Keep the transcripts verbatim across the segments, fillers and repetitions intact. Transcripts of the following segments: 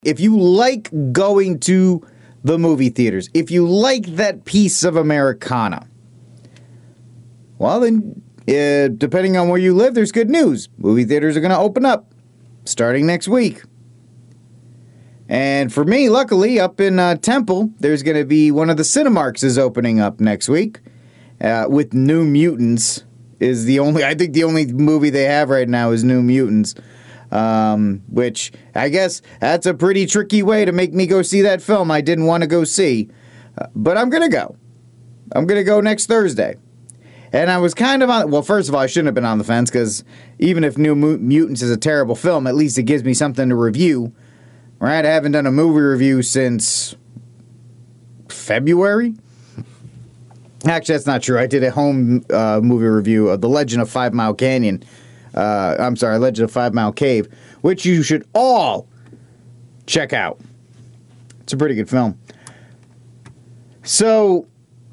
If you like going to the movie theaters, if you like that piece of Americana, well then, uh, depending on where you live, there's good news. Movie theaters are going to open up starting next week. And for me, luckily, up in uh, Temple, there's going to be one of the Cinemarks is opening up next week uh, with New Mutants. Is the only, I think the only movie they have right now is New Mutants. Um, which I guess that's a pretty tricky way to make me go see that film I didn't want to go see. Uh, but I'm going to go. I'm going to go next Thursday. And I was kind of on, well, first of all, I shouldn't have been on the fence because even if New Mutants is a terrible film, at least it gives me something to review. Right? I haven't done a movie review since February. Actually, that's not true. I did a home uh, movie review of The Legend of Five Mile Canyon. Uh, I'm sorry, Legend of Five Mile Cave, which you should all check out. It's a pretty good film. So,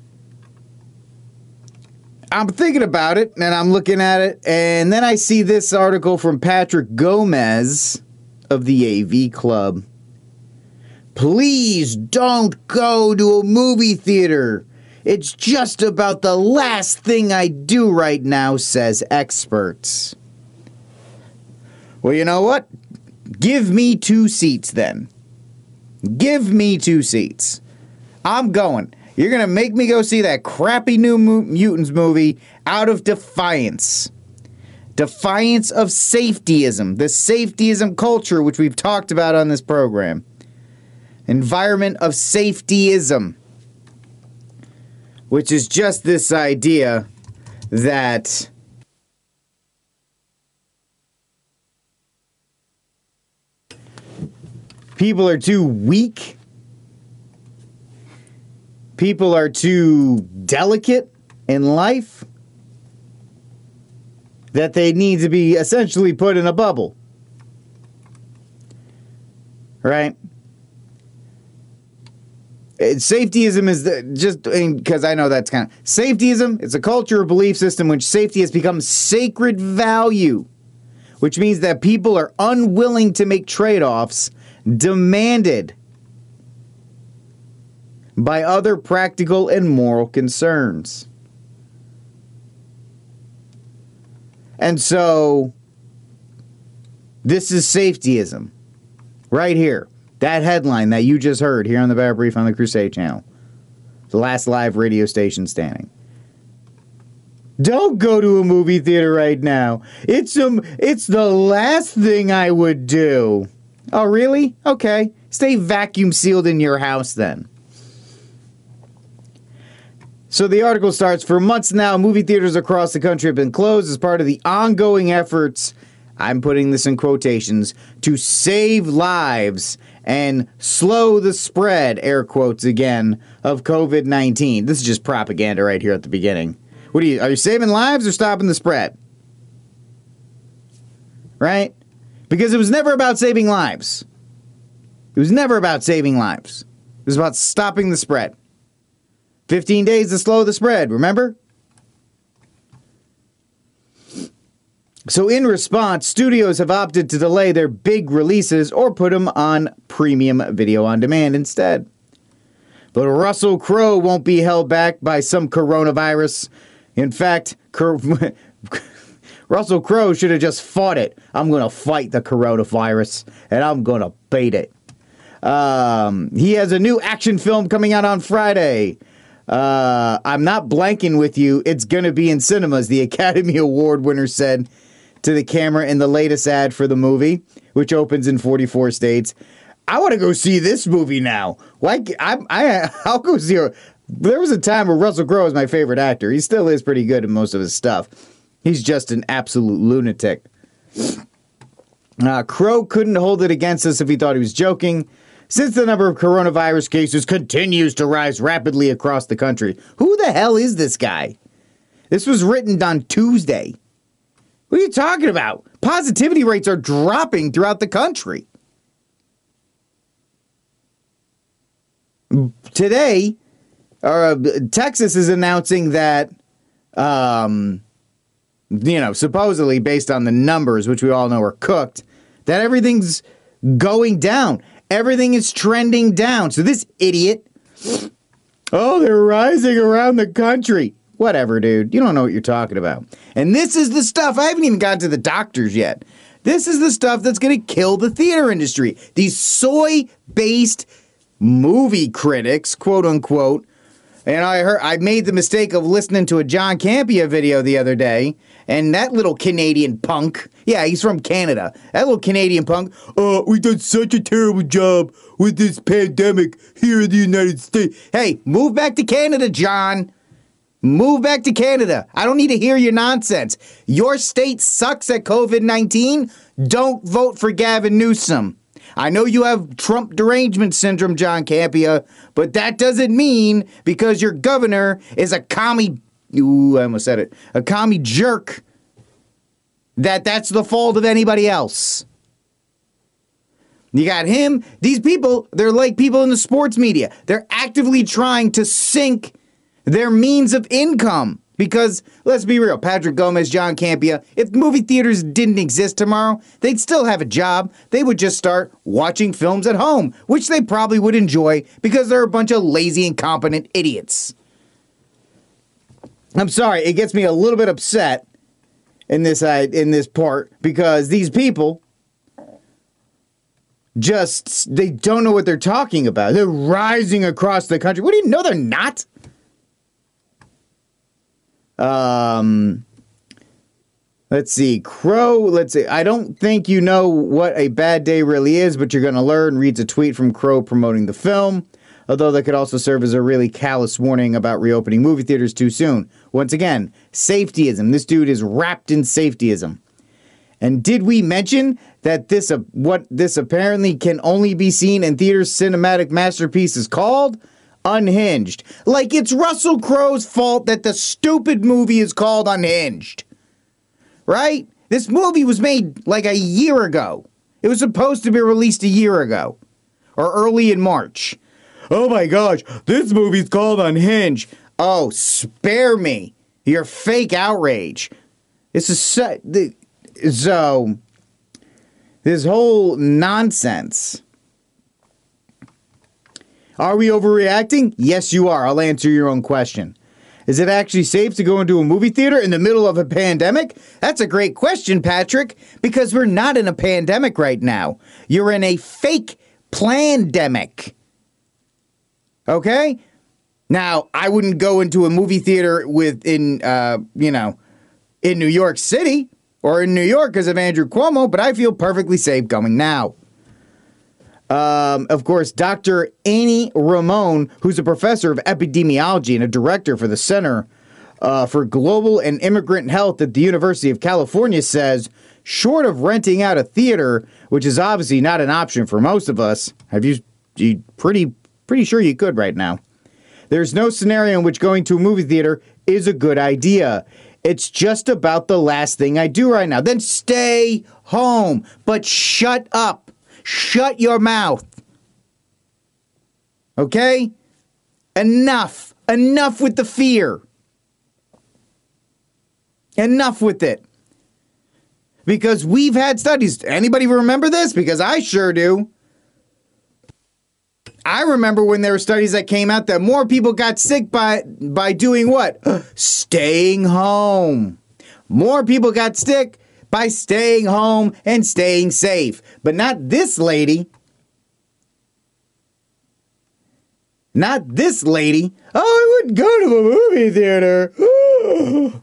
I'm thinking about it, and I'm looking at it, and then I see this article from Patrick Gomez of the A V Club. Please don't go to a movie theater. It's just about the last thing I do right now, says experts. Well, you know what? Give me two seats then. Give me two seats. I'm going. You're going to make me go see that crappy New Mutants movie out of defiance. Defiance of safetyism. The safetyism culture, which we've talked about on this program. Environment of safetyism. Which is just this idea that people are too weak. People are too delicate in life. That they need to be essentially put in a bubble. Right? Safetyism is the, just because I, mean, I know that's kind of safetyism. It's a culture or belief system in which safety has become sacred value, which means that people are unwilling to make trade-offs demanded by other practical and moral concerns. And so, this is safetyism right here. That headline that you just heard here on the Bear Brief on the Crusade Channel. The last live radio station standing. Don't go to a movie theater right now. It's um, it's the last thing I would do. Oh, really? Okay. Stay vacuum sealed in your house then. So the article starts, for months now, movie theaters across the country have been closed as part of the ongoing efforts, I'm putting this in quotations, to save lives and slow the spread, air quotes again, of covid nineteen. This is just propaganda right here at the beginning. What are you, are you saving lives or stopping the spread? Right? Because it was never about saving lives. It was never about saving lives. It was about stopping the spread. fifteen days to slow the spread, remember? So in response, studios have opted to delay their big releases or put them on premium video on demand instead. But Russell Crowe won't be held back by some coronavirus. In fact, Russell Crowe should have just fought it. I'm going to fight the coronavirus, and I'm going to bait it. Um, he has a new action film coming out on Friday. Uh, I'm not blanking with you. It's going to be in cinemas, the Academy Award winner said to the camera in the latest ad for the movie, which opens in forty-four states. I want to go see this movie now. Why? I, I, I'll go see her. There was a time where Russell Crowe was my favorite actor. He still is pretty good in most of his stuff. He's just an absolute lunatic. Uh, Crowe couldn't hold it against us if he thought he was joking. Since the number of coronavirus cases continues to rise rapidly across the country. Who the hell is this guy? This was written on Tuesday. What are you talking about? Positivity rates are dropping throughout the country. Today, uh, Texas is announcing that, um, you know, supposedly based on the numbers, which we all know are cooked, that everything's going down. Everything is trending down. So this idiot, oh, they're rising around the country. Whatever, dude. You don't know what you're talking about. And this is the stuff, I haven't even gotten to the doctors yet. This is the stuff that's going to kill the theater industry. These soy-based movie critics, quote unquote. And I heard I made the mistake of listening to a John Campea video the other day, and that little Canadian punk, yeah, he's from Canada. That little Canadian punk, oh, we done such a terrible job with this pandemic here in the United States. Hey, move back to Canada, John. Move back to Canada. I don't need to hear your nonsense. Your state sucks at COVID nineteen. Don't vote for Gavin Newsom. I know you have Trump derangement syndrome, John Campea, but that doesn't mean because your governor is a commie, ooh, I almost said it, a commie jerk, that that's the fault of anybody else. You got him. These people, they're like people in the sports media. They're actively trying to sink their means of income. Because, let's be real, Patrick Gomez, John Campea, if movie theaters didn't exist tomorrow, they'd still have a job. They would just start watching films at home, which they probably would enjoy because they're a bunch of lazy, incompetent idiots. I'm sorry, it gets me a little bit upset in this, uh, in this part because these people just, they don't know what they're talking about. They're rising across the country. What do you know? They're not. Um, let's see, Crow, let's see, I don't think you know what a bad day really is, but you're going to learn, reads a tweet from Crow promoting the film, although that could also serve as a really callous warning about reopening movie theaters too soon. Once again, safetyism. This dude is wrapped in safetyism. And did we mention that this, uh, what this apparently can only be seen in theaters' cinematic masterpiece is called? Unhinged. Like it's Russell Crowe's fault that the stupid movie is called Unhinged. Right? This movie was made like a year ago. It was supposed to be released a year ago. Or early in March. Oh my gosh, this movie's called Unhinged. Oh, spare me your fake outrage. This is so, so this whole nonsense. Are we overreacting? Yes, you are. I'll answer your own question. Is it actually safe to go into a movie theater in the middle of a pandemic? That's a great question, Patrick, because we're not in a pandemic right now. You're in a fake plandemic. Okay? Now, I wouldn't go into a movie theater within, uh, you know, in New York City or in New York because of Andrew Cuomo, but I feel perfectly safe going now. Um, of course, Doctor Annie Ramon, who's a professor of epidemiology and a director for the Center uh, for Global and Immigrant Health at the University of California, says, short of renting out a theater, which is obviously not an option for most of us, have you, you pretty, pretty sure you could right now. There's no scenario in which going to a movie theater is a good idea. It's just about the last thing I do right now. Then stay home, but shut up. Shut your mouth. Okay? Enough. Enough with the fear. Enough with it. Because we've had studies. Anybody remember this? Because I sure do. I remember when there were studies that came out that more people got sick by, by doing what? Staying home. More people got sick by staying home and staying safe. But not this lady. Not this lady. Oh, I wouldn't go to a movie theater.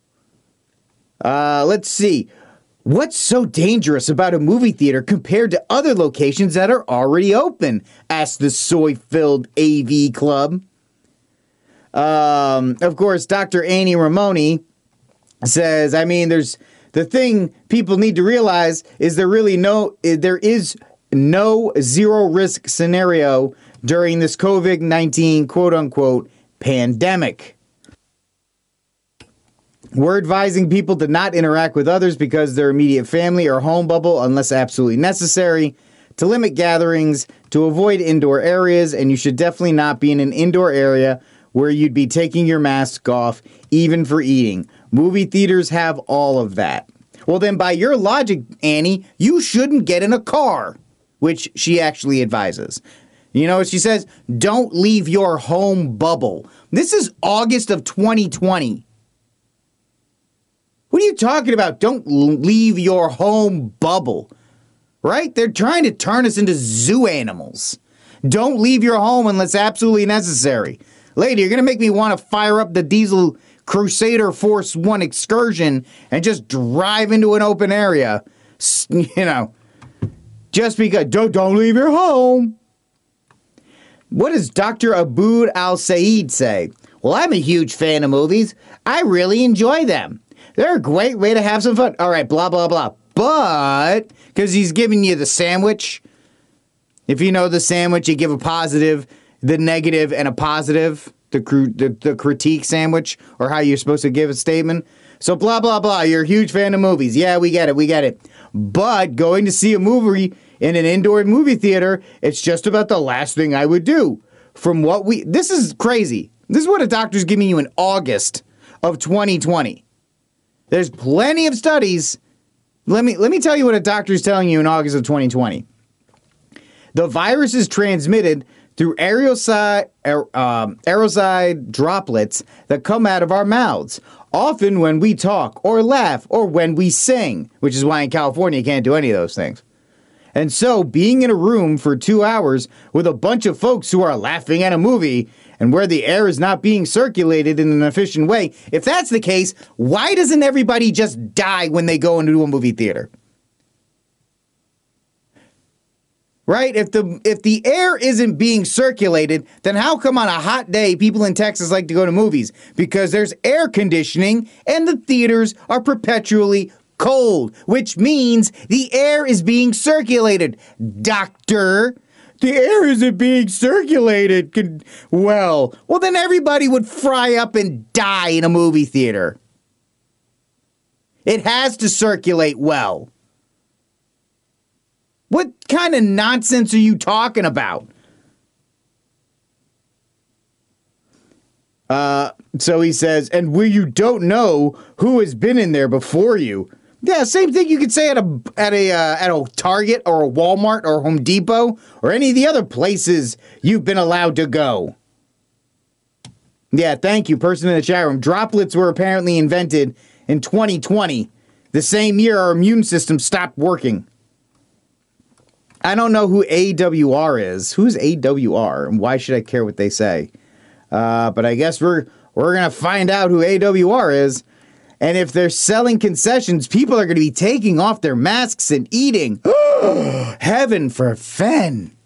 uh, let's see. What's so dangerous about a movie theater compared to other locations that are already open? Asked the soy-filled A V club. Um, of course, Doctor Annie Ramoni says, I mean, there's the thing people need to realize is there really no, there is no zero risk scenario during this COVID nineteen quote unquote pandemic. We're advising people to not interact with others because their immediate family or home bubble unless absolutely necessary, to limit gatherings, to avoid indoor areas, and you should definitely not be in an indoor area where you'd be taking your mask off, even for eating. Movie theaters have all of that. Well, then by your logic, Annie, you shouldn't get in a car. which she actually advises. You know what she says? Don't leave your home bubble. This is August of twenty twenty. What are you talking about? Don't leave your home bubble. Right? They're trying to turn us into zoo animals. Don't leave your home unless absolutely necessary. Lady, you're going to make me want to fire up the diesel Crusader Force One excursion and just drive into an open area. You know, just because. Don't, don't leave your home. What does Doctor Aboud Al-Said say? Well, I'm a huge fan of movies. I really enjoy them. They're a great way to have some fun. All right, blah, blah, blah. But, because he's giving you the sandwich. If you know the sandwich, you give a positive, the negative, and a positive. The, the, the critique sandwich, or how you're supposed to give a statement. So, blah, blah, blah. You're a huge fan of movies. Yeah, we get it. We get it. But going to see a movie in an indoor movie theater, it's just about the last thing I would do. From what we... This is crazy. This is what a doctor's giving you in August of twenty twenty. There's plenty of studies. Let me, let me tell you what a doctor's telling you in August of twenty twenty. The virus is transmitted through aerosol, um, aerosol droplets that come out of our mouths, often when we talk or laugh or when we sing, which is why in California you can't do any of those things. And so, being in a room for two hours with a bunch of folks who are laughing at a movie and where the air is not being circulated in an efficient way, if that's the case, why doesn't everybody just die when they go into a movie theater? Right? If the if the air isn't being circulated, then how come on a hot day people in Texas like to go to movies? Because there's air conditioning and the theaters are perpetually cold, which means the air is being circulated. Doctor, the air isn't being circulated. Could, well, well then everybody would fry up and die in a movie theater. It has to circulate well. What kind of nonsense are you talking about? Uh, so he says, and where you don't know who has been in there before you. Yeah, same thing you could say at a at a uh, at a Target or a Walmart or Home Depot or any of the other places you've been allowed to go. Yeah, thank you, person in the chat room. Droplets were apparently invented in twenty twenty, the same year our immune system stopped working. I don't know who A W R is. Who's A W R, and why should I care what they say? Uh, but I guess we're we're gonna find out who A W R is. And if they're selling concessions, people are going to be taking off their masks and eating. Heaven forfend.